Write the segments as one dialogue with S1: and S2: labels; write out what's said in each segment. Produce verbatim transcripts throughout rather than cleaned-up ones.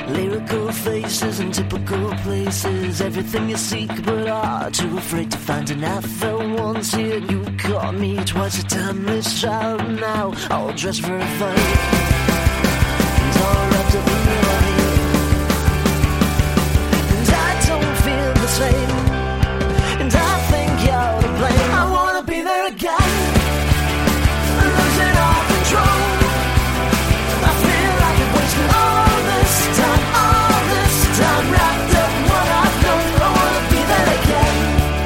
S1: Lyrical faces in typical places, everything you seek but are too afraid to find. And I fell once here, you caught me twice. A timeless child now, all dressed verified and all wrapped up in white. And I don't feel the same, and I think you're to blame. I wanna be there again, losing all control. I feel like I've wasted all this time, all this time, wrapped up in what I've known. I wanna be there again.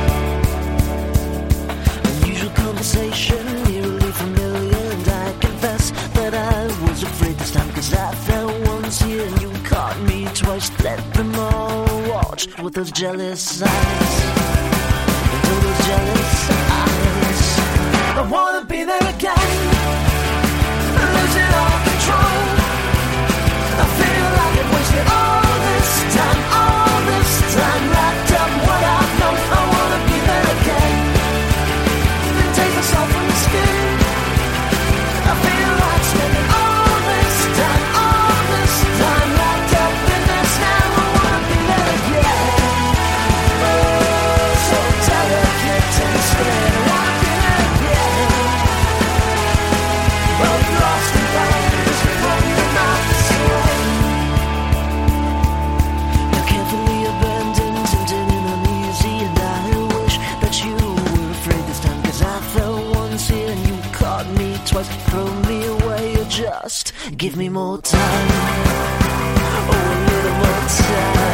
S1: Unusual conversation, eerily familiar, and I confess that I was afraid this time, cause I fell once here and you caught me twice. Let them all watch with those jealous eyes, with those jealous eyes. I wanna be there again, losing all control. I feel like I've wasted all this time, all this time, wrapped up what I've known. I wanna be there again, then take the salt from the skin. I feel like spending all this time, all this time, wrapped up in this now. I wanna be there again. Oh, so delicate and scared. I wanna be there again. Both lost and found, just from the mouth to sway. Now carefully abandoned, tempted and uneasy, and I wish that you were afraid this time, cause I fell once here and you caught me twice. Throw me away or just give me more time, oh, a little more time.